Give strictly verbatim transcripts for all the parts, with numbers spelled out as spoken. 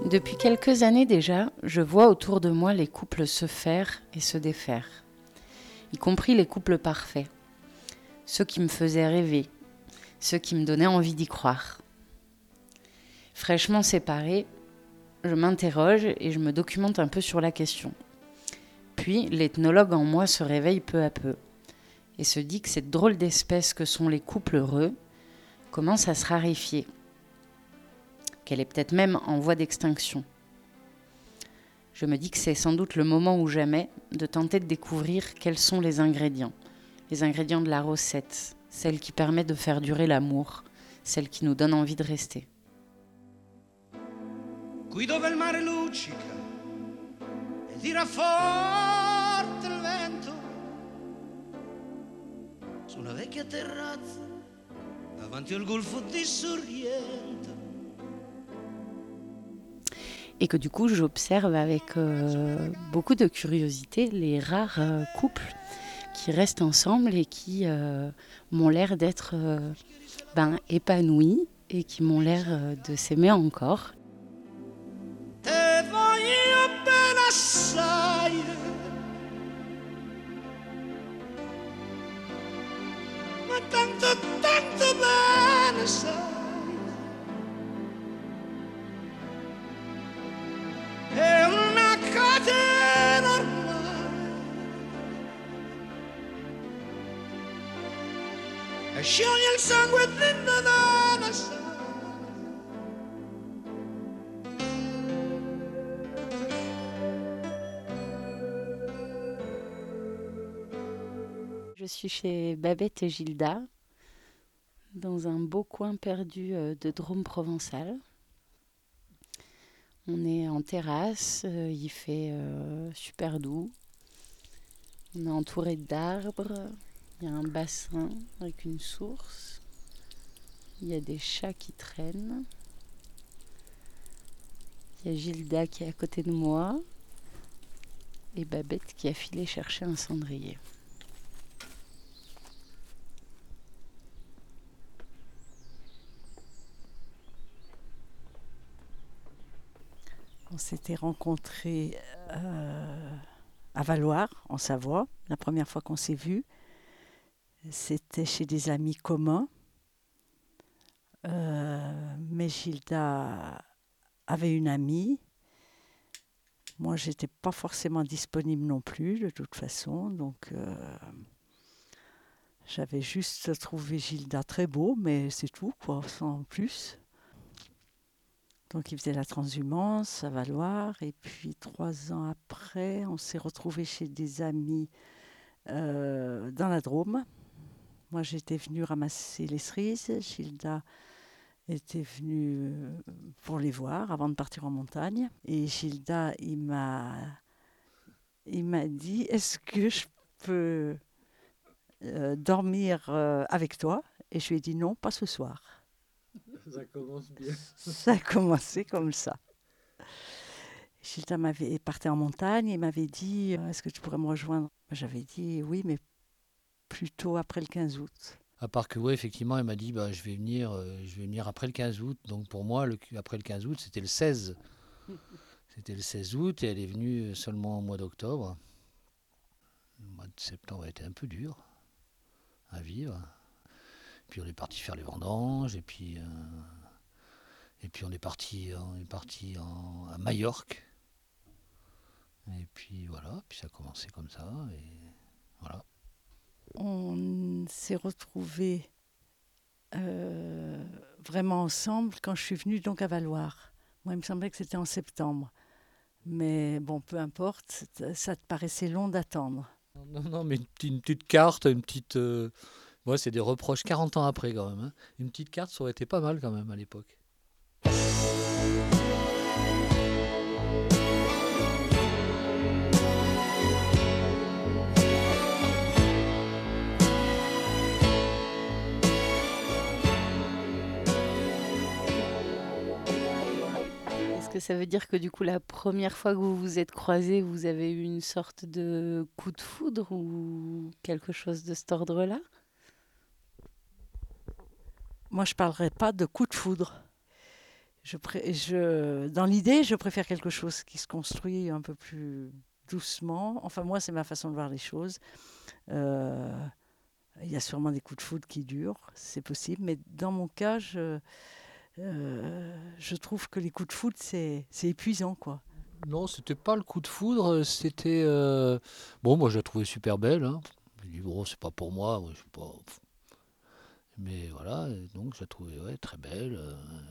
Depuis quelques années déjà, je vois autour de moi les couples se faire et se défaire, y compris les couples parfaits, ceux qui me faisaient rêver, ceux qui me donnaient envie d'y croire. Fraîchement séparée, je m'interroge et je me documente un peu sur la question. Puis l'ethnologue en moi se réveille peu à peu et se dit que cette drôle d'espèce que sont les couples heureux commence à se raréfier, qu'elle est peut-être même en voie d'extinction. Je me dis que c'est sans doute le moment ou jamais de tenter de découvrir quels sont les ingrédients, les ingrédients de la recette, celle qui permet de faire durer l'amour, celle qui nous donne envie de rester. Qui dove il mare luccica e tira forte il vento, su una vecchia terrazza davanti al golfo di Sorrento. Et que du coup, j'observe avec euh, beaucoup de curiosité les rares euh, couples qui restent ensemble et qui euh, m'ont l'air d'être euh, ben, épanouis et qui m'ont l'air euh, de s'aimer encore. Te voglio bene assai, ma tanto, tanto bene sai. È una catena ormai e scioglie il sangue dentro da una sai. Je suis chez Babette et Gilda, dans un beau coin perdu de Drôme provençal. On est en terrasse, euh, il fait euh, super doux. On est entouré d'arbres, il y a un bassin avec une source. Il y a des chats qui traînent. Il y a Gilda qui est à côté de moi et Babette qui a filé chercher un cendrier. On s'était rencontrés euh, à Valloires, en Savoie, la première fois qu'on s'est vus. C'était chez des amis communs. Euh, mais Gilda avait une amie. Moi, je n'étais pas forcément disponible non plus, de toute façon. Donc, euh, j'avais juste trouvé Gilda très beau, mais c'est tout, quoi, sans plus. Donc, il faisait la transhumance à Valloires. Et puis, trois ans après, on s'est retrouvés chez des amis euh, dans la Drôme. Moi, j'étais venue ramasser les cerises. Gilda était venue pour les voir avant de partir en montagne. Et Gilda, il m'a, il m'a dit, est-ce que je peux euh, dormir euh, avec toi? Et je lui ai dit non, pas ce soir. Ça commence bien. Ça a commencé comme ça. Gilda m'avait partait en montagne et m'avait dit « Est-ce que tu pourrais me rejoindre ?» J'avais dit « Oui, mais plutôt après le quinze août. » À part que, ouais, effectivement, elle m'a dit bah, je, vais venir, euh, je vais venir après le quinze août. Donc pour moi, le, après le quinze août, c'était le seize. C'était le seize août et elle est venue seulement au mois d'octobre. Le mois de septembre a été un peu dur à vivre. Puis on est parti faire les vendanges et puis, euh, et puis on est parti, on est parti en, à Majorque. Et puis voilà, puis ça a commencé comme ça et voilà. On s'est retrouvés euh, vraiment ensemble quand je suis venue donc à Valloires. Moi, il me semblait que c'était en septembre. Mais bon, peu importe, ça te paraissait long d'attendre. Non, non, mais une petite, une petite carte, une petite... Euh... Ouais, c'est des reproches quarante ans après quand même. Hein. Une petite carte, ça aurait été pas mal quand même à l'époque. Est-ce que ça veut dire que du coup, la première fois que vous vous êtes croisés, vous avez eu une sorte de coup de foudre ou quelque chose de cet ordre-là ? Moi, je ne parlerai pas de coup de foudre. je, pré- je, dans l'idée, je préfère quelque chose qui se construit un peu plus doucement. Enfin, moi, c'est ma façon de voir les choses. Euh, il y a sûrement des coups de foudre qui durent, c'est possible. Mais dans mon cas, je, euh, je trouve que les coups de foudre, c'est, c'est épuisant, quoi. Non, c'était pas le coup de foudre, c'était... euh, Bon, moi, je la trouvais super belle. Hein. Je dis, bon, c'est pas pour moi, moi, je suis pas... Mais voilà, et donc je la trouvais ouais, très belle, euh,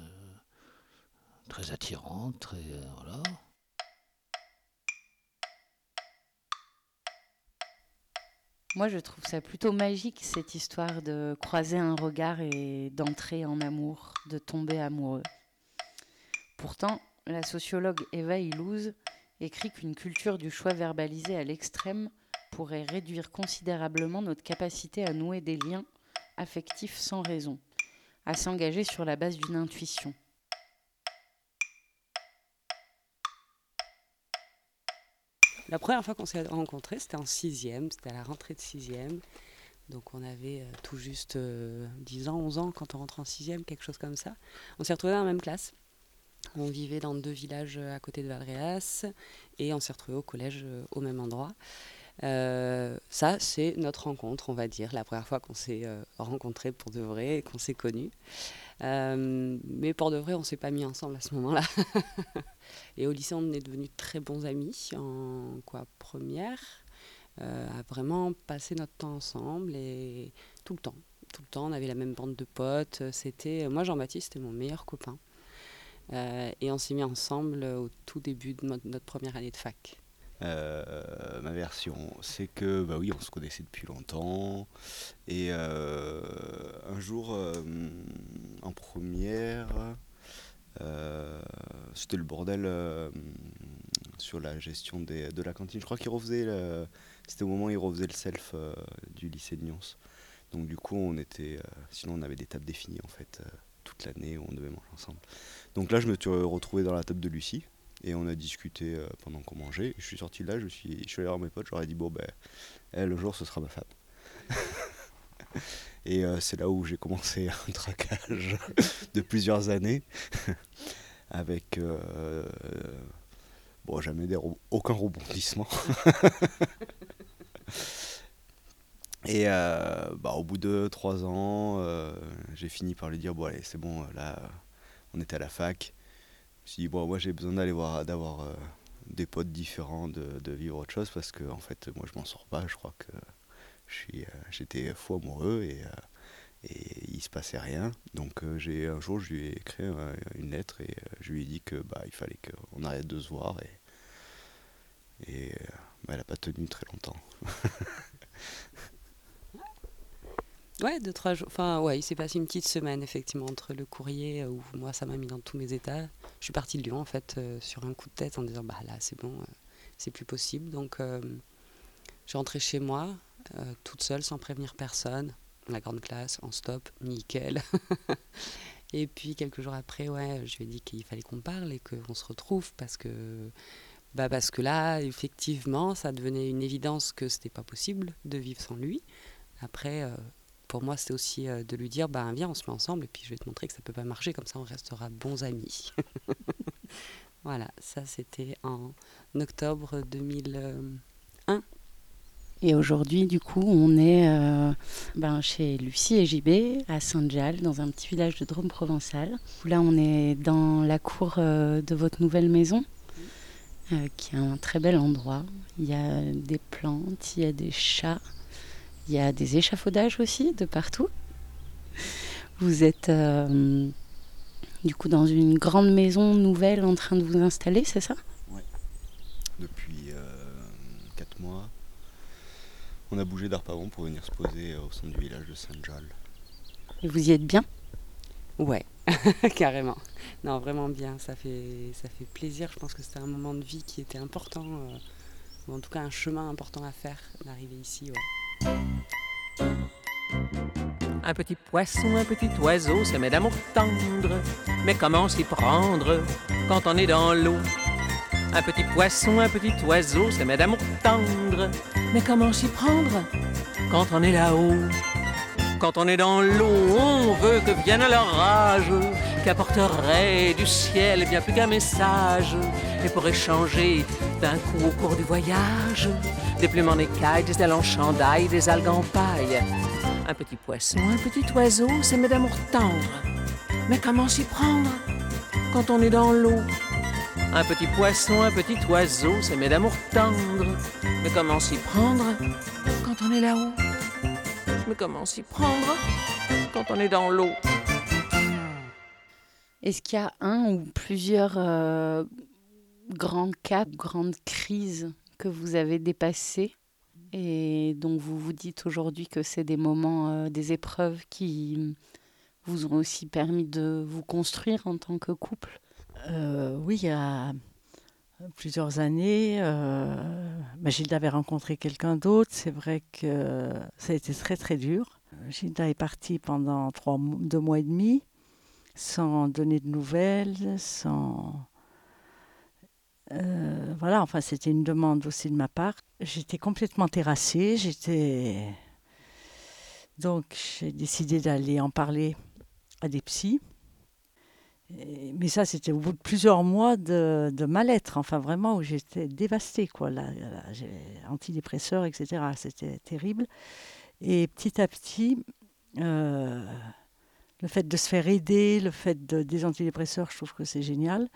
très attirante, très... euh, voilà. Moi, je trouve ça plutôt magique, cette histoire de croiser un regard et d'entrer en amour, de tomber amoureux. Pourtant, la sociologue Eva Illouz écrit qu'une culture du choix verbalisé à l'extrême pourrait réduire considérablement notre capacité à nouer des liens affectifs sans raison, à s'engager sur la base d'une intuition. La première fois qu'on s'est rencontrés, c'était en sixième, c'était à la rentrée de sixième. Donc on avait euh, tout juste euh, dix ans, onze ans quand on rentre en sixième, quelque chose comme ça. On s'est retrouvés dans la même classe. On vivait dans deux villages à côté de Valréas et on s'est retrouvés au collège euh, au même endroit. Euh, ça, c'est notre rencontre, on va dire, la première fois qu'on s'est euh, rencontrés pour de vrai et qu'on s'est connus. Euh, mais pour de vrai, on ne s'est pas mis ensemble à ce moment-là. Et au lycée, on est devenus très bons amis en quoi, première, euh, à vraiment passer notre temps ensemble et tout le temps. Tout le temps, on avait la même bande de potes. C'était, moi, Jean-Baptiste, c'était mon meilleur copain. Euh, et on s'est mis ensemble au tout début de notre, notre première année de fac. Euh, ma version, c'est que bah oui, on se connaissait depuis longtemps et euh, un jour euh, en première, euh, c'était le bordel euh, sur la gestion des, de la cantine. Je crois qu'il refaisaient, le, c'était au moment où ils refaisaient le self euh, du lycée de Nyons. Donc du coup, on était, euh, sinon on avait des tables définies en fait euh, toute l'année où on devait manger ensemble. Donc là, je me suis retrouvé dans la table de Lucie. Et on a discuté euh, pendant qu'on mangeait. Je suis sorti de là, je suis, je suis allé voir mes potes, je leur ai dit bon ben, elle, le jour ce sera ma femme. Et euh, c'est là où j'ai commencé un traquage de plusieurs années, avec euh, bon jamais des re- aucun rebondissement. Et euh, bah, au bout de trois ans, euh, j'ai fini par lui dire bon allez c'est bon, là on était à la fac. Je me suis dit, bon, moi j'ai besoin d'aller voir, d'avoir euh, des potes différents, de, de vivre autre chose, parce que en fait, moi je m'en sors pas, je crois que je suis, euh, j'étais fou amoureux et, euh, et il se passait rien. Donc euh, j'ai, un jour, je lui ai écrit euh, une lettre et euh, je lui ai dit que bah, il fallait qu'on arrête de se voir et, et euh, bah, elle n'a pas tenu très longtemps. Ouais, deux, trois jours. Enfin, ouais, il s'est passé une petite semaine, effectivement, entre le courrier où moi, ça m'a mis dans tous mes états. Je suis partie de Lyon, en fait, euh, sur un coup de tête en disant, bah là, c'est bon, euh, c'est plus possible. Donc, euh, je suis rentrée chez moi, euh, toute seule, sans prévenir personne. La grande classe, en stop, nickel. Et puis, quelques jours après, ouais, je lui ai dit qu'il fallait qu'on parle et qu'on se retrouve parce que, bah, parce que là, effectivement, ça devenait une évidence que c'était pas possible de vivre sans lui. Après, euh, pour moi, c'était aussi euh, de lui dire, bah, viens, on se met ensemble et puis je vais te montrer que ça peut pas marcher, comme ça on restera bons amis. Voilà, ça c'était en octobre deux mille un. Et aujourd'hui, du coup, on est euh, ben, chez Lucie et J B, à Saint-Jalles, dans un petit village de Drôme provençal. Là, on est dans la cour euh, de votre nouvelle maison, euh, qui est un très bel endroit. Il y a des plantes, il y a des chats. Il y a des échafaudages aussi de partout. Vous êtes euh, du coup dans une grande maison nouvelle en train de vous installer, c'est ça ? Ouais. Depuis euh, quatre mois, on a bougé d'Arpavon pour venir se poser au centre du village de Saint-Jalles. Et vous y êtes bien ? Ouais, carrément. Non, vraiment bien. Ça fait, ça fait plaisir. Je pense que c'était un moment de vie qui était important, euh, ou en tout cas un chemin important à faire, d'arriver ici. Ouais. Un petit poisson, un petit oiseau, c'est met d'amour tendre. Mais comment s'y prendre quand on est dans l'eau ? Un petit poisson, un petit oiseau, c'est met d'amour tendre. Mais comment s'y prendre quand on est là-haut ? Quand on est dans l'eau, on veut que vienne l'orage. qu'apporterait du ciel bien plus qu'un message. Et pour échanger d'un coup au cours du voyage, des plumes en écailles, des ailes en chandail, des algues en paille. Un petit poisson, un petit oiseau, c'est mes d'amour tendre. Mais comment s'y prendre quand on est dans l'eau? Un petit poisson, un petit oiseau, c'est mes d'amour tendre. Mais comment s'y prendre quand on est là-haut? Mais comment s'y prendre quand on est dans l'eau? Est-ce qu'il y a un ou plusieurs euh, grands cas, grandes crises que vous avez dépassées et dont vous vous dites aujourd'hui que c'est des moments, euh, des épreuves qui vous ont aussi permis de vous construire en tant que couple? Euh, oui, il y a plusieurs années, euh, bah, Gilda avait rencontré quelqu'un d'autre. C'est vrai que ça a été très très dur. Gilda est partie pendant trois, deux mois et demi, sans donner de nouvelles, sans... Euh, voilà, enfin c'était une demande aussi de ma part. J'étais complètement terrassée, j'étais... Donc j'ai décidé d'aller en parler à des psys. Et, mais ça, c'était au bout de plusieurs mois de, de mal-être, enfin vraiment, où j'étais dévastée, quoi. Là, là, j'ai antidépresseurs, et cetera. C'était terrible. Et petit à petit, euh, le fait de se faire aider, le fait de, des antidépresseurs, je trouve que c'est génial.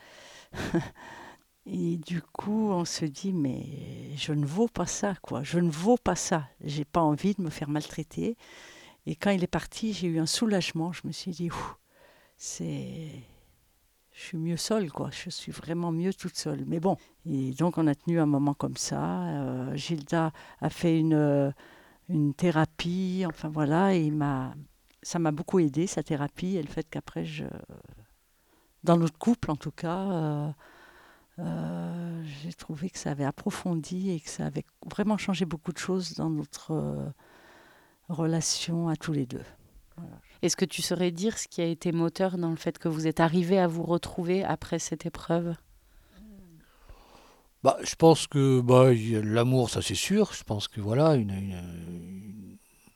Et du coup, on se dit, mais je ne vaux pas ça, quoi. Je ne vaux pas ça. J'ai pas envie de me faire maltraiter. Et quand il est parti, j'ai eu un soulagement. Je me suis dit, c'est... je suis mieux seule, quoi. Je suis vraiment mieux toute seule. Mais bon, et donc on a tenu un moment comme ça. Euh, Gilda a fait une, une thérapie, enfin voilà, et il m'a, ça m'a beaucoup aidé, sa thérapie, et le fait qu'après, je, dans notre couple en tout cas, euh, euh, j'ai trouvé que ça avait approfondi et que ça avait vraiment changé beaucoup de choses dans notre euh, relation à tous les deux. Voilà. Est-ce que tu saurais dire ce qui a été moteur dans le fait que vous êtes arrivés à vous retrouver après cette épreuve? Bah, je pense que bah, y a l'amour, ça c'est sûr. Je pense que voilà, une, une, une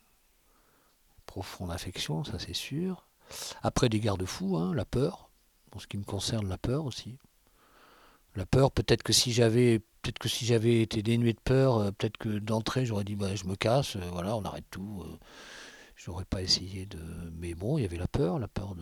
profonde affection, ça c'est sûr. Après, des garde-fous, hein, la peur. En ce qui me concerne, la peur aussi. La peur, peut-être que si j'avais, peut-être que si j'avais été dénué de peur, euh, peut-être que d'entrée j'aurais dit bah, je me casse, euh, voilà, on arrête tout. Euh, j'aurais pas essayé de. Mais bon, il y avait la peur, la peur de.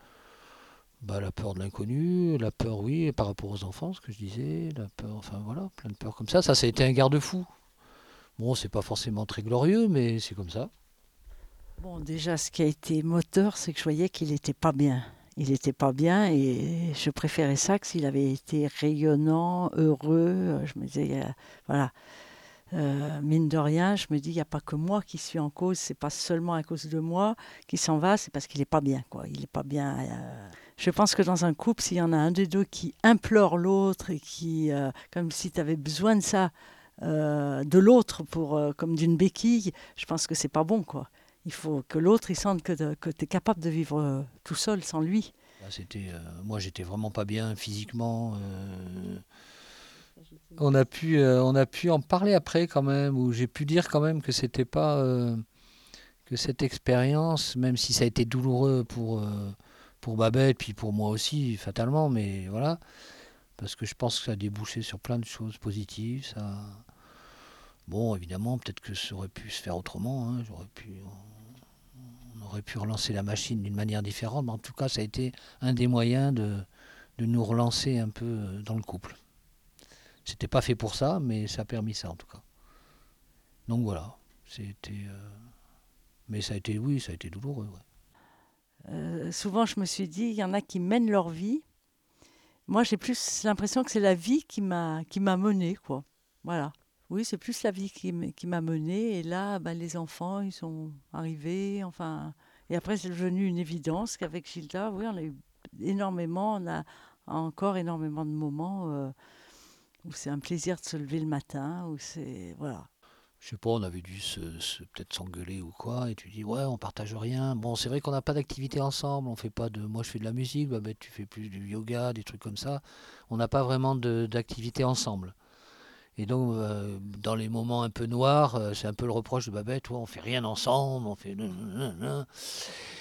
Bah, la peur de l'inconnu, la peur, oui, par rapport aux enfants, ce que je disais, la peur, enfin voilà, plein de peurs comme ça. Ça, ça a été un garde-fou. Bon, c'est pas forcément très glorieux, mais c'est comme ça. Bon, déjà, ce qui a été moteur, c'est que je voyais qu'il n'était pas bien. Il n'était pas bien et je préférais ça que s'il avait été rayonnant, heureux. Je me disais, euh, voilà, euh, mine de rien, je me dis, il n'y a pas que moi qui suis en cause. C'est pas seulement à cause de moi qui s'en va, c'est parce qu'il n'est pas bien, quoi. Il n'est pas bien. Euh... Je pense que dans un couple, s'il y en a un des deux qui implore l'autre et qui, euh, comme si tu avais besoin de ça, euh, de l'autre pour, euh, comme d'une béquille, je pense que c'est pas bon, quoi. Il faut que l'autre il sente que, que tu es capable de vivre euh, tout seul sans lui. C'était, euh, moi, j'étais vraiment pas bien physiquement. Euh, on a pu, euh, on a pu en parler après quand même, où j'ai pu dire quand même que c'était pas euh, que cette expérience, même si ça a été douloureux pour euh, pour Babette, puis pour moi aussi fatalement, mais voilà, parce que je pense que ça a débouché sur plein de choses positives. Ça, bon, évidemment, peut-être que ça aurait pu se faire autrement. Hein, j'aurais pu. On aurait pu relancer la machine d'une manière différente, mais en tout cas, ça a été un des moyens de, de nous relancer un peu dans le couple. C'était pas fait pour ça, mais ça a permis ça en tout cas. Donc voilà, c'était. Euh... Mais ça a été, oui, ça a été douloureux. Ouais. Euh, souvent, je me suis dit, il y en a qui mènent leur vie. Moi, j'ai plus l'impression que c'est la vie qui m'a qui m'a menée, quoi. Voilà. Oui, c'est plus la vie qui, qui m'a menée. Et là, ben, les enfants, ils sont arrivés. Enfin, et après, c'est devenu une évidence qu'avec Gilda, oui, on a eu énormément, on a encore énormément de moments euh, où c'est un plaisir de se lever le matin, où c'est, voilà. Je sais pas, on avait dû se, se, peut-être s'engueuler ou quoi, et tu dis, ouais, on partage rien. Bon, c'est vrai qu'on n'a pas d'activité ensemble, on fait pas de... Moi, je fais de la musique, bah, bah, tu fais plus du yoga, des trucs comme ça. On n'a pas vraiment de, d'activité ensemble. Et donc, euh, dans les moments un peu noirs, euh, c'est un peu le reproche de Babette, ouais, on fait rien ensemble, on fait...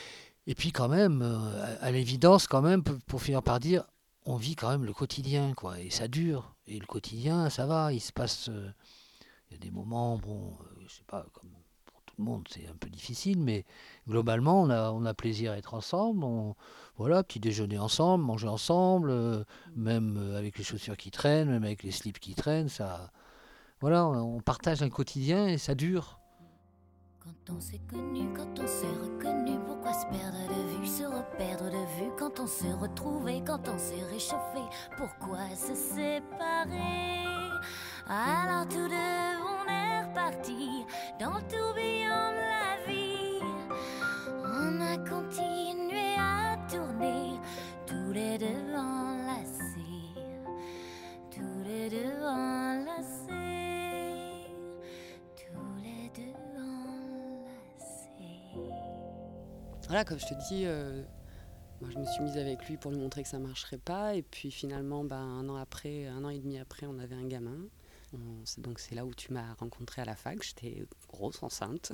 Et puis quand même, euh, à, à l'évidence, quand même, pour, pour finir par dire, on vit quand même le quotidien, quoi, et ça dure. Et le quotidien, ça va, il se passe, euh, il y a des moments, bon, euh, je sais pas, comme pour tout le monde, c'est un peu difficile, mais globalement, on a, on a plaisir à être ensemble, on, voilà, petit déjeuner ensemble, manger ensemble, euh, même euh, avec les chaussures qui traînent, même avec les slips qui traînent, ça, voilà, on, on partage un quotidien et ça dure. Quand on s'est connu, quand on s'est reconnu, pourquoi se perdre de vue, se reperdre de vue, quand on s'est retrouvé, quand on s'est réchauffé, pourquoi se séparer? Alors tous deux on est repartis dans le tourbillon de la vie. On a continué à tourner, tous les deux enlacés, tous les deux enlacés, tous les deux enlacés. Voilà, comme je te dis, euh, moi je me suis mise avec lui pour lui montrer que ça ne marcherait pas. Et puis finalement, ben, un an après, un an et demi après, on avait un gamin. On, c'est, donc c'est là où tu m'as rencontrée à la fac. J'étais grosse, enceinte.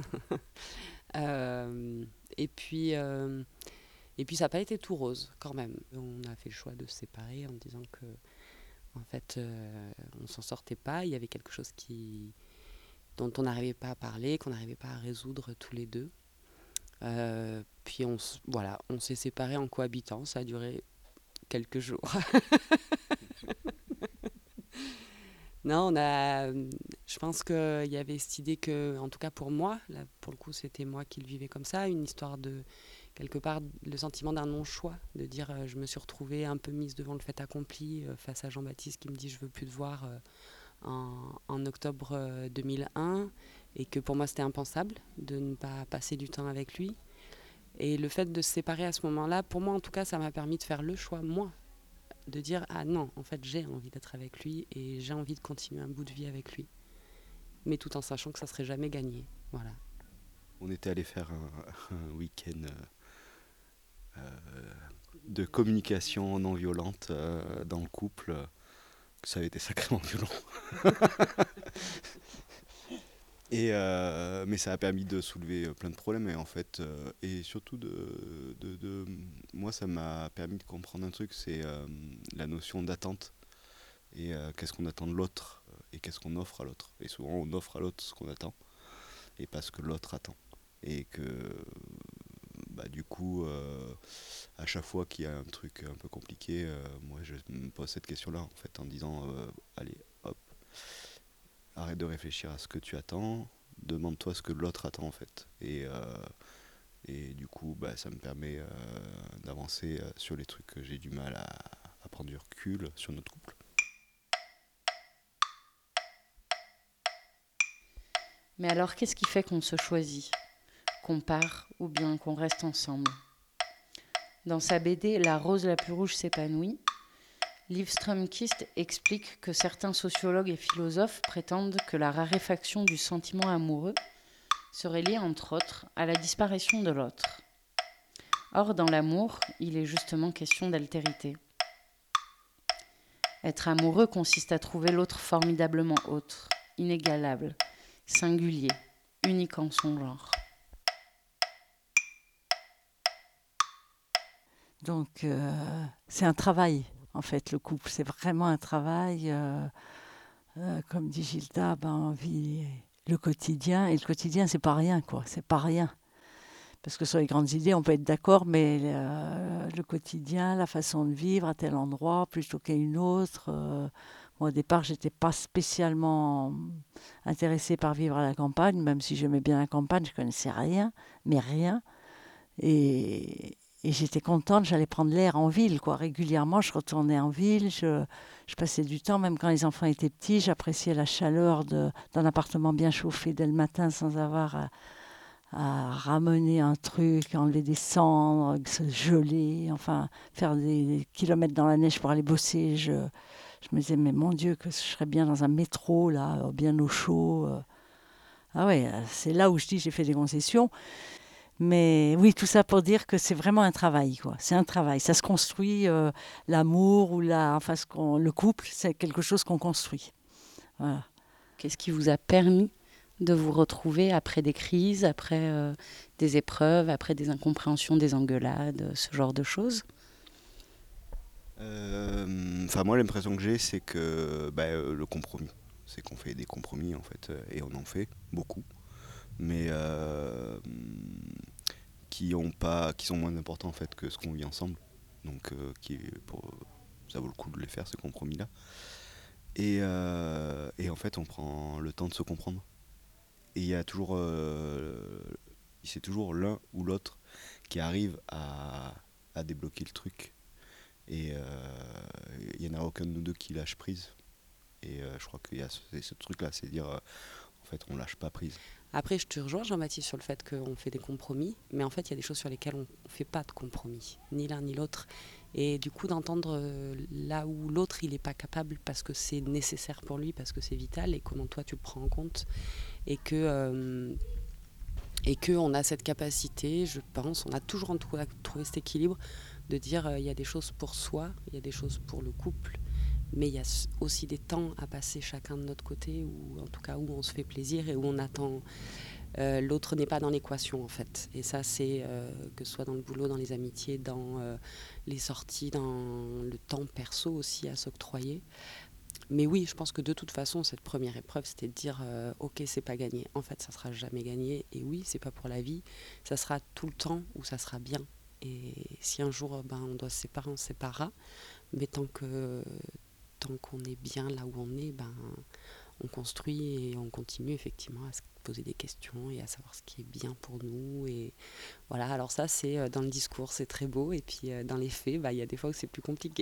euh, et, puis, euh, et puis ça n'a pas été tout rose quand même. On a fait le choix de se séparer en disant que en fait, euh, on ne s'en sortait pas. Il y avait quelque chose qui, dont on n'arrivait pas à parler, qu'on n'arrivait pas à résoudre tous les deux. Euh, puis on, voilà, on s'est séparés en cohabitant, ça a duré quelques jours. Non, on a, je pense qu'il y avait cette idée que, en tout cas pour moi, là, pour le coup c'était moi qui le vivais comme ça, une histoire de, quelque part, le sentiment d'un non-choix, de dire euh, je me suis retrouvée un peu mise devant le fait accompli euh, face à Jean-Baptiste qui me dit je veux plus te voir euh, en, en octobre euh, deux mille un, et que pour moi c'était impensable de ne pas passer du temps avec lui. Et le fait de se séparer à ce moment-là, pour moi en tout cas, ça m'a permis de faire le choix, moi, de dire ah non, en fait j'ai envie d'être avec lui et j'ai envie de continuer un bout de vie avec lui, mais tout en sachant que ça serait jamais gagné. Voilà. On était allé faire un, un week-end euh, euh, de communication non violente euh, dans le couple. Euh, ça avait été sacrément violent. Et euh, mais ça a permis de soulever plein de problèmes et en fait euh, et surtout de, de, de moi ça m'a permis de comprendre un truc, c'est euh, la notion d'attente et euh, qu'est-ce qu'on attend de l'autre et qu'est-ce qu'on offre à l'autre, et souvent on offre à l'autre ce qu'on attend et pas ce que l'autre attend, et que bah, du coup euh, à chaque fois qu'il y a un truc un peu compliqué, euh, moi je me pose cette question là en fait en disant euh, allez hop, arrête de réfléchir à ce que tu attends, demande-toi ce que l'autre attend en fait. Et, euh, et du coup, bah, ça me permet euh, d'avancer euh, sur les trucs que j'ai du mal à, à prendre du recul sur notre couple. Mais alors, qu'est-ce qui fait qu'on se choisit, qu'on part ou bien qu'on reste ensemble? Dans sa B D « La rose la plus rouge s'épanouit », Liv Strömquist explique que certains sociologues et philosophes prétendent que la raréfaction du sentiment amoureux serait liée, entre autres, à la disparition de l'autre. Or, dans l'amour, il est justement question d'altérité. Être amoureux consiste à trouver l'autre formidablement autre, inégalable, singulier, unique en son genre. Donc, euh, c'est un travail. En fait, le couple, c'est vraiment un travail. Euh, euh, comme dit Gilda, ben, on vit le quotidien. Et le quotidien, c'est pas rien, quoi. C'est pas rien. Parce que sur les grandes idées, on peut être d'accord, mais euh, le quotidien, la façon de vivre à tel endroit plutôt qu'à une autre. Euh, moi, au départ, j'étais pas spécialement intéressée par vivre à la campagne, même si j'aimais bien la campagne, je connaissais rien, mais rien. Et Et j'étais contente, j'allais prendre l'air en ville, quoi. Régulièrement, je retournais en ville, je, je passais du temps, même quand les enfants étaient petits, j'appréciais la chaleur de, d'un appartement bien chauffé dès le matin sans avoir à, à ramener un truc, enlever des cendres, se geler, enfin, faire des, des kilomètres dans la neige pour aller bosser. Je, je me disais, mais mon Dieu, que je serais bien dans un métro, là, bien au chaud. Ah ouais, c'est là où je dis j'ai fait des concessions. Mais oui, tout ça pour dire que c'est vraiment un travail, quoi. C'est un travail. Ça se construit, euh, l'amour ou la, enfin, ce qu'on, le couple, c'est quelque chose qu'on construit. Voilà. Qu'est-ce qui vous a permis de vous retrouver après des crises, après euh, des épreuves, après des incompréhensions, des engueulades, ce genre de choses? Euh, Enfin, moi, l'impression que j'ai, c'est que bah, euh, le compromis. C'est qu'on fait des compromis, en fait, euh, et on en fait beaucoup. Mais euh, qui, ont pas, qui sont moins importants, en fait, que ce qu'on vit ensemble. Donc, euh, qui, pour, ça vaut le coup de les faire, ces compromis-là. Et, euh, et en fait, on prend le temps de se comprendre. Et il y a toujours, euh, c'est toujours l'un ou l'autre qui arrive à, à débloquer le truc. Et il euh, n'y en a aucun de nous deux qui lâche prise. Et euh, je crois qu'il y a ce, ce truc-là, c'est dire, euh, en fait, on lâche pas prise. Après, je te rejoins, Jean-Baptiste, sur le fait qu'on fait des compromis, mais en fait, il y a des choses sur lesquelles on ne fait pas de compromis, ni l'un ni l'autre. Et du coup, d'entendre euh, là où l'autre, il n'est pas capable parce que c'est nécessaire pour lui, parce que c'est vital, et comment toi, tu le prends en compte, et que... Euh, et qu'on a cette capacité, je pense, on a toujours en tout cas trouvé cet équilibre de dire il euh, y a des choses pour soi, il y a des choses pour le couple, mais il y a aussi des temps à passer chacun de notre côté, ou en tout cas où on se fait plaisir et où on attend. Euh, l'autre n'est pas dans l'équation en fait. Et ça, c'est euh, que ce soit dans le boulot, dans les amitiés, dans euh, les sorties, dans le temps perso aussi à s'octroyer. Mais oui, je pense que de toute façon, cette première épreuve, c'était de dire euh, ok, c'est pas gagné. En fait, ça sera jamais gagné. Et oui, c'est pas pour la vie. Ça sera tout le temps où ça sera bien. Et si un jour ben, on doit se séparer, on se séparera. Mais tant que tant qu'on est bien là où on est, ben, on construit et on continue effectivement à se poser des questions et à savoir ce qui est bien pour nous. Et voilà, alors ça, c'est euh, dans le discours, c'est très beau. Et puis euh, dans les faits, bah, y a des fois où c'est plus compliqué.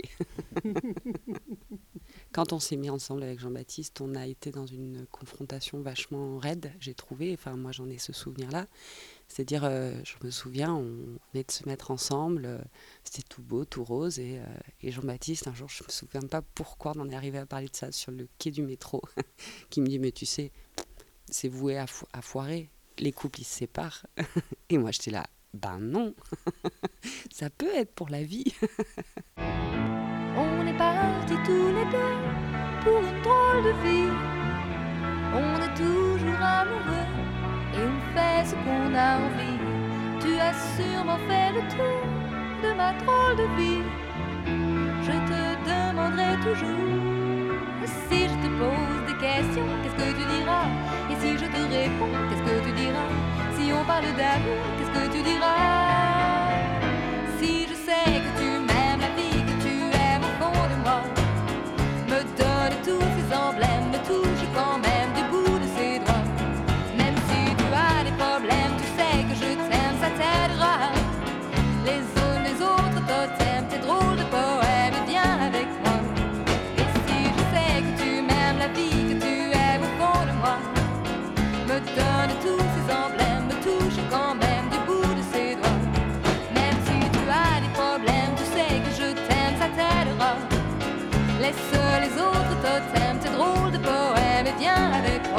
Quand on s'est mis ensemble avec Jean-Baptiste, on a été dans une confrontation vachement raide, j'ai trouvé. Enfin, moi, j'en ai ce souvenir-là. C'est-à-dire, euh, je me souviens, on venait de se mettre ensemble, euh, c'était tout beau, tout rose. Et, euh, et Jean-Baptiste, un jour, je ne me souviens pas pourquoi on en est arrivé à parler de ça sur le quai du métro, qui me dit, mais tu sais, c'est voué à, fo- à foirer. Les couples, ils se séparent. Et moi, j'étais là, ben non, ça peut être pour la vie. On est partis tous les deux pour une drôle de vie. On est toujours amoureux et on fait ce qu'on a envie. Tu as sûrement fait le tour de ma drôle de vie. Je te demanderai toujours si je te pose des questions, qu'est-ce que tu diras? Et si je te réponds, qu'est-ce que tu diras? Si on parle d'amour, qu'est-ce que tu diras? Si je sais que tu m'aimes, la vie que tu aimes au fond de moi, me donne tous ces emblèmes, me touche quand même du bout de ses doigts. Même si tu as des problèmes, tu sais que je t'aime, ça t'aidera. Les autres, les autres totems, tes drôles de poèmes, viens avec moi. Et si je sais que tu m'aimes, la vie que tu aimes au fond de moi, me donne tous ces emblèmes, me touche quand même du bout de ses doigts. Même si tu as des problèmes, tu sais que je t'aime, ça t'aidera. Laisse les autres totems, tes drôles de poèmes, et viens avec moi.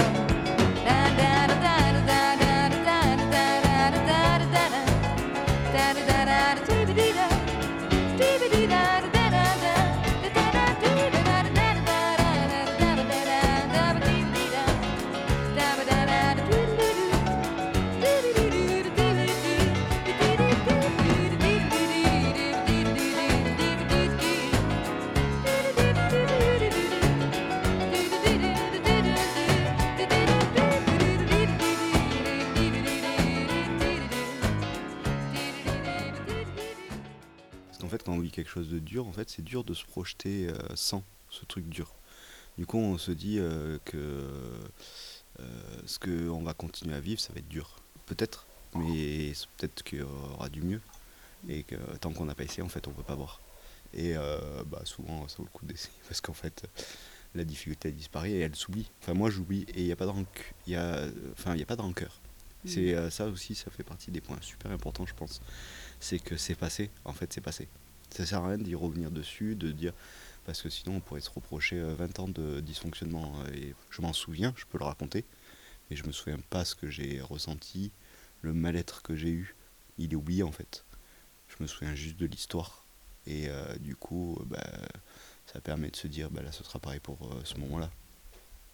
Quand on vit quelque chose de dur, en fait, c'est dur de se projeter euh, sans ce truc dur. Du coup, on se dit euh, que euh, ce qu'on va continuer à vivre, ça va être dur. Peut-être, mais peut-être qu'il y aura du mieux. Et que tant qu'on n'a pas essayé, en fait, on ne peut pas voir. Et euh, bah, souvent, ça vaut le coup d'essayer, parce qu'en fait, la difficulté, elle disparaît et elle s'oublie. Enfin, moi, j'oublie, et il n'y a pas de rancœur. Il y a, enfin, il n'y a pas de rancœur. Mmh. C'est, euh, ça aussi, ça fait partie des points super importants, je pense. C'est que c'est passé, en fait, c'est passé. Ça sert à rien d'y revenir dessus, de dire, parce que sinon on pourrait se reprocher vingt ans de dysfonctionnement. Et je m'en souviens, je peux le raconter, mais je me souviens pas ce que j'ai ressenti, le mal-être que j'ai eu. Il est oublié en fait. Je me souviens juste de l'histoire. Et euh, du coup, bah, ça permet de se dire, bah, là ce sera pareil pour euh, ce moment-là.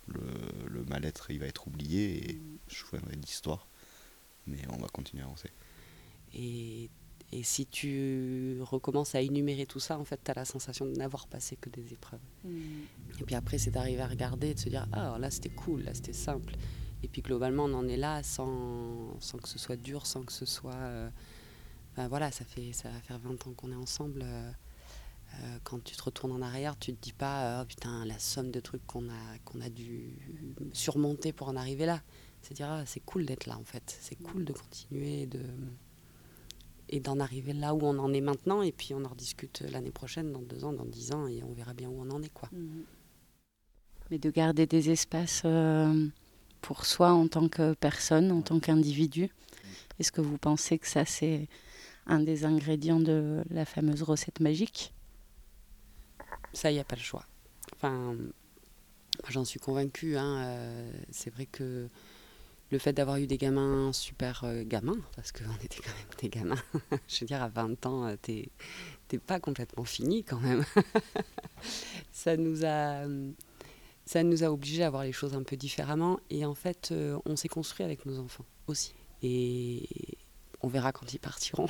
le, le mal-être, il va être oublié et je ferai d'histoire. Mais on va continuer à avancer. Et, et si tu recommences à énumérer tout ça, en fait, tu as la sensation de n'avoir passé que des épreuves. Mmh. Et puis après, c'est d'arriver à regarder et de se dire « Ah, là, c'était cool, là, c'était simple. » Et puis globalement, on en est là sans, sans que ce soit dur, sans que ce soit... Euh, ben voilà, ça, fait, ça va faire vingt ans qu'on est ensemble. Euh, euh, quand tu te retournes en arrière, tu te dis pas « Oh putain, la somme de trucs qu'on a, qu'on a dû surmonter pour en arriver là. » C'est dire ah, c'est cool d'être là, en fait. C'est cool de continuer de... et d'en arriver là où on en est maintenant. Et puis on en rediscute l'année prochaine, dans deux ans, dans dix ans, et on verra bien où on en est, quoi. Mais de garder des espaces euh, pour soi en tant que personne, en tant qu'individu, est-ce que vous pensez que ça, c'est un des ingrédients de la fameuse recette magique ? Ça, il n'y a pas le choix. Enfin, j'en suis convaincue. Hein, euh, c'est vrai que le fait d'avoir eu des gamins super euh, gamins, parce qu'on était quand même des gamins, je veux dire, à vingt ans, euh, t'es, t'es pas complètement fini quand même. ça, nous a, ça nous a obligés à voir les choses un peu différemment. Et en fait, euh, on s'est construit avec nos enfants aussi. Et on verra quand ils partiront.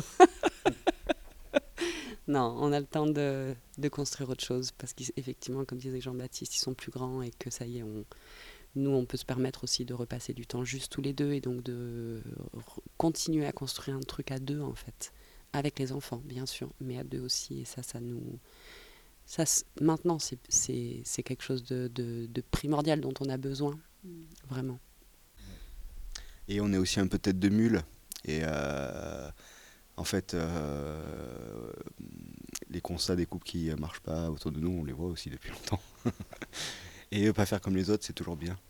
Non, on a le temps de, de construire autre chose, parce qu'effectivement, comme disait Jean-Baptiste, ils sont plus grands et que ça y est, on... Nous, on peut se permettre aussi de repasser du temps juste tous les deux et donc de re- continuer à construire un truc à deux, en fait. Avec les enfants, bien sûr, mais à deux aussi. Et ça, ça nous... Ça, maintenant, c'est, c'est, c'est quelque chose de, de, de primordial dont on a besoin, mmh. Vraiment. Et on est aussi un peu tête de mule. Et euh, en fait, euh, les constats des couples qui ne marchent pas autour de nous, on les voit aussi depuis longtemps. Et pas faire comme les autres, c'est toujours bien.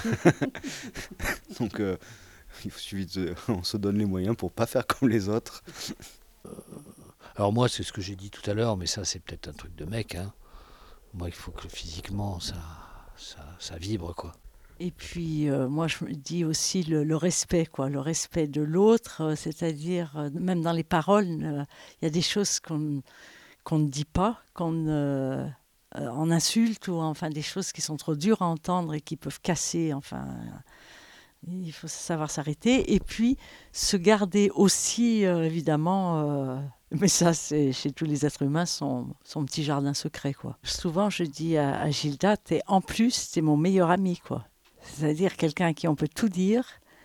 Donc, euh, il suffit de, on se donne les moyens pour pas faire comme les autres. Alors moi, c'est ce que j'ai dit tout à l'heure, mais ça, c'est peut-être un truc de mec. Hein. Moi, il faut que physiquement, ça, ça, ça vibre, quoi. Et puis, euh, moi, je me dis aussi le, le respect, quoi, le respect de l'autre, euh, c'est-à-dire, euh, même dans les paroles, il euh, y a des choses qu'on, qu'on ne dit pas, qu'on euh, euh, en insulte, ou enfin des choses qui sont trop dures à entendre et qui peuvent casser, enfin... Il faut savoir s'arrêter et puis se garder aussi, euh, évidemment, euh, mais ça, c'est chez tous les êtres humains, son, son petit jardin secret, quoi. Souvent, je dis à, à Gilda, t'es, en plus, t'es mon meilleur ami, quoi. C'est-à-dire quelqu'un à qui on peut tout dire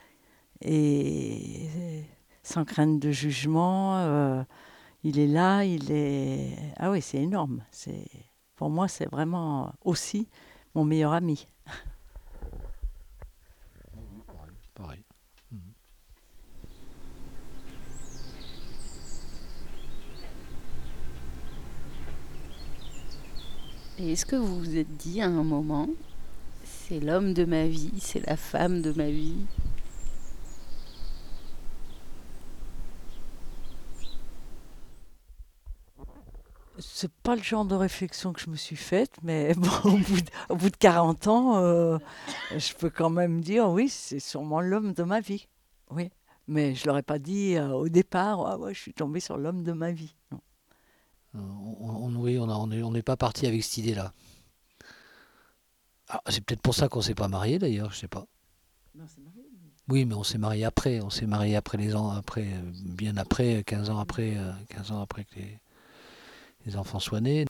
et sans crainte de jugement. Euh, il est là, il est... Ah oui, c'est énorme. C'est... Pour moi, c'est vraiment aussi mon meilleur ami. Pareil. Mmh. Et est-ce que vous vous êtes dit à un moment, c'est l'homme de ma vie, c'est la femme de ma vie ? C'est pas le genre de réflexion que je me suis faite, mais bon, au, bout de, au bout de quarante ans, euh, je peux quand même dire oui, c'est sûrement l'homme de ma vie. Oui, mais je l'aurais pas dit euh, au départ. Ah ouais, je suis tombée sur l'homme de ma vie. Non. On, on, oui, on n'est on n'est pas parti avec cette idée-là. Ah, c'est peut-être pour ça qu'on s'est pas marié d'ailleurs, je sais pas. Non, c'est marié. Mais... Oui, mais on s'est marié après. On s'est marié après les ans, après, bien après, quinze ans après, quinze ans après que les les enfants soient nés.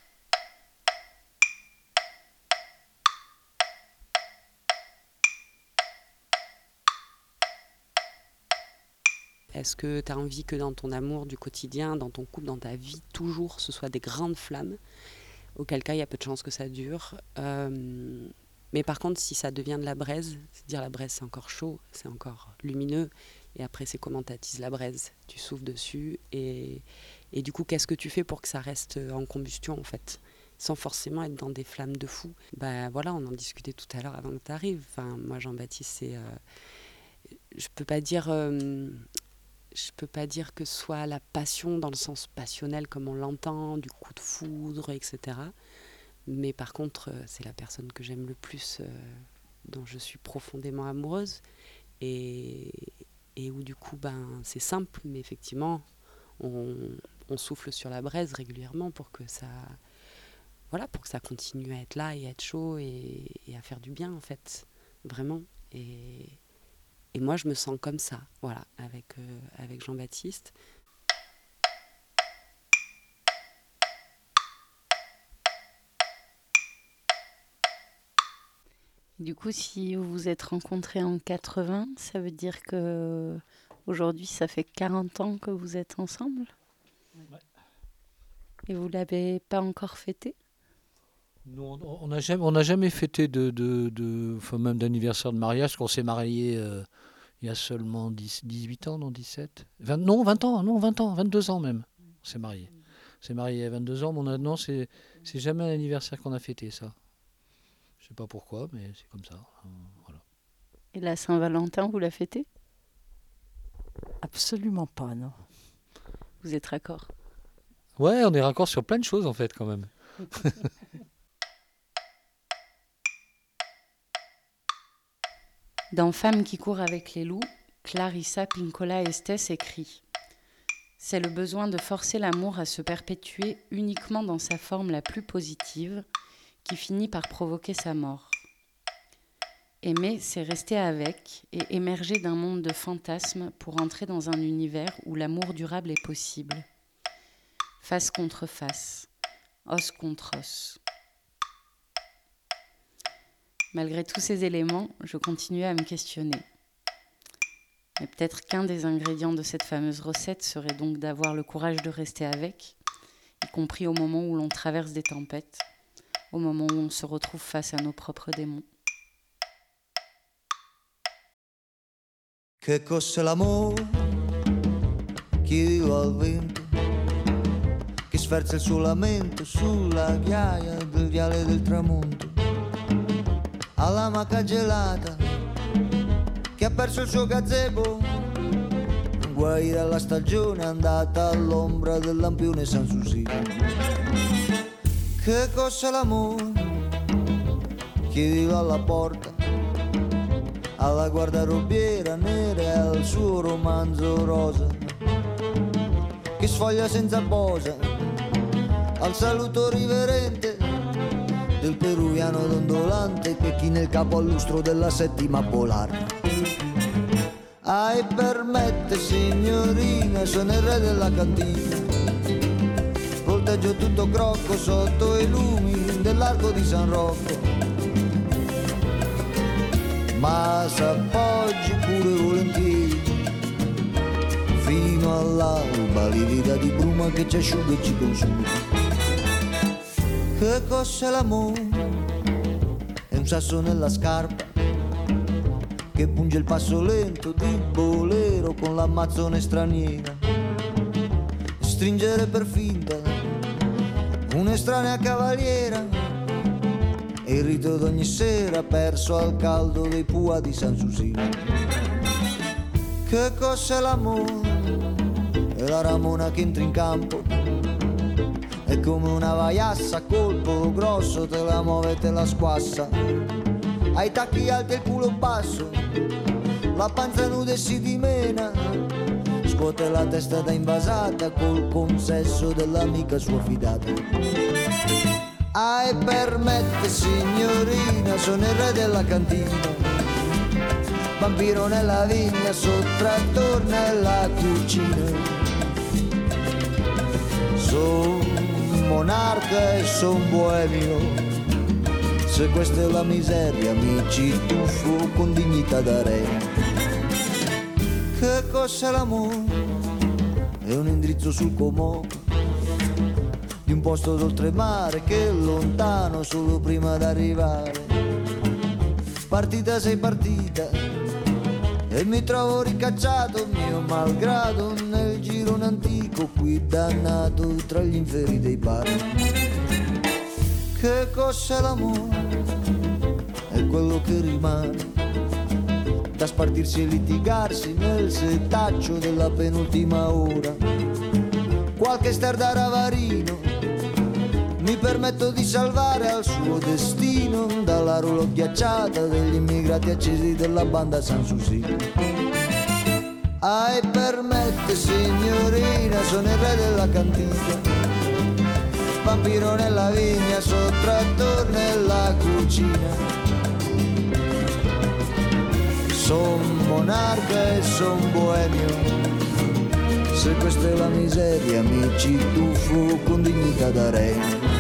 Est-ce que tu as envie que dans ton amour du quotidien, dans ton couple, dans ta vie, toujours, ce soit des grandes flammes ? Auquel cas, il y a peu de chances que ça dure. Euh, mais par contre, si ça devient de la braise, c'est-à-dire la braise, c'est encore chaud, c'est encore lumineux, et après, c'est comment tu attises la braise. Tu souffles dessus, et, et du coup, qu'est-ce que tu fais pour que ça reste en combustion, en fait ? Sans forcément être dans des flammes de fou. Ben voilà, on en discutait tout à l'heure avant que tu arrives. Enfin, moi, Jean-Baptiste, c'est... Euh, je peux pas dire... Euh, je peux pas dire que ce soit la passion dans le sens passionnel comme on l'entend, du coup de foudre, et cetera. Mais par contre, c'est la personne que j'aime le plus, euh, dont je suis profondément amoureuse. Et, et où du coup, ben, c'est simple, mais effectivement, on, on souffle sur la braise régulièrement pour que ça... voilà, pour que ça continue à être là et à être chaud et, et à faire du bien en fait, vraiment. Et, et moi je me sens comme ça, voilà, avec, euh, avec Jean-Baptiste. Du coup, si vous vous êtes rencontrés en quatre-vingts, ça veut dire que aujourd'hui, ça fait quarante ans que vous êtes ensemble ? Ouais. Et vous l'avez pas encore fêté ? Nous, on n'a jamais, on n'a jamais fêté de, de, de, enfin, même d'anniversaire de mariage, parce qu'on s'est mariés euh, il y a seulement dix, dix-huit ans, non, dix-sept vingt, non, vingt ans, non, vingt ans, vingt-deux ans même, on s'est mariés. On s'est mariés il y a vingt-deux ans, mais on a, non, c'est, c'est jamais un anniversaire qu'on a fêté, ça. Je sais pas pourquoi, mais c'est comme ça. Euh, voilà. Et la Saint-Valentin, vous la fêtez ? Absolument pas, non. Vous êtes raccord ? Ouais, on est raccord sur plein de choses, en fait, quand même. Dans Femmes qui courent avec les loups, Clarissa Pinkola Estés écrit « C'est le besoin de forcer l'amour à se perpétuer uniquement dans sa forme la plus positive qui finit par provoquer sa mort. Aimer, c'est rester avec et émerger d'un monde de fantasmes pour entrer dans un univers où l'amour durable est possible. Face contre face, os contre os. » Malgré tous ces éléments, je continuais à me questionner. Mais peut-être qu'un des ingrédients de cette fameuse recette serait donc d'avoir le courage de rester avec, y compris au moment où l'on traverse des tempêtes, au moment où on se retrouve face à nos propres démons. Che cos'è l'amore? Chiedo al vento che sferza il suo lamento sulla ghiaia del viale del tramonto, alla maca gelata che ha perso il suo gazebo, guai dalla stagione andata all'ombra del lampione Sanssouci. Che cos'è l'amore? Chiedilo alla porta, alla guardarobiera nera e al suo romanzo rosa che sfoglia senza posa, al saluto riverente del peruviano dondolante che china il capo al lustro della settima polare. Ai permette signorina, sono il re della cantina, volteggio tutto crocco sotto i lumi dell'arco di San Rocco, ma s'appoggi pure volentieri fino all'alba livida di bruma che ci asciuga e ci consuma. Che cos'è l'amore? È un sasso nella scarpa che punge il passo lento di bolero con l'ammazzone straniera, stringere per finta un'estranea cavaliera e il rito d'ogni sera perso al caldo dei pua di Sanssouci. Che cos'è l'amore? È la ramona che entra in campo, è come una vaiassa a colpo grosso, te la muove e te la squassa, ai tacchi alti e il culo basso, la panza nuda e si dimena, scuote la testa da invasata col consesso dell'amica sua fidata. Ai permette signorina, sono il re della cantina, vampiro nella vigna, sottrattore nella cucina, son monarca e son boemio, se questa è la miseria mi ci tuffo con dignità da re. Che cos'è l'amore? È un indirizzo sul Comò di un posto d'oltremare che è lontano solo prima d'arrivare. Partita sei partita e mi trovo ricacciato mio malgrado nel girone antico qui dannato tra gli inferi dei bar. Che cos'è l'amore? È quello che rimane da spartirsi e litigarsi nel setaccio della penultima ora. Qualche ster da ravarino mi permetto di salvare al suo destino dalla rulo ghiacciata degli immigrati accesi della banda Sanssouci. Ai permette signorina, sono il re della cantina, vampiro nella vigna, sottratto nella cucina. Son monarca e son boemio. Se questa è la miseria, mi ci tuffo con dignità darei.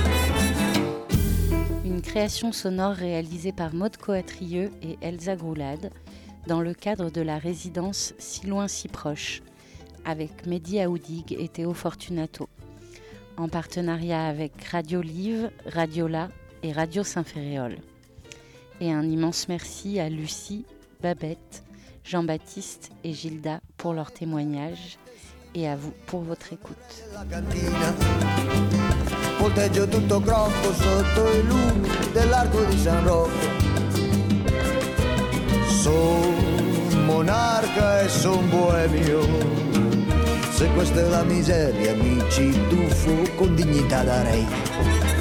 Une création sonore réalisée par Maud Coatrieux et Elsa Groulade dans le cadre de la résidence Si loin si proche avec Mehdi Aoudig et Théo Fortunato, en partenariat avec Radio Live, Radiola et Radio Saint-Ferréol. Et un immense merci à Lucie, Babette, Jean-Baptiste et Gilda pour leur témoignage et à vous pour votre écoute. Volteggio tutto crocco sotto i lumi dell'arco di San Rocco. Son monarca e son boemio. Se questa è la miseria mi ci tuffo con dignità darei.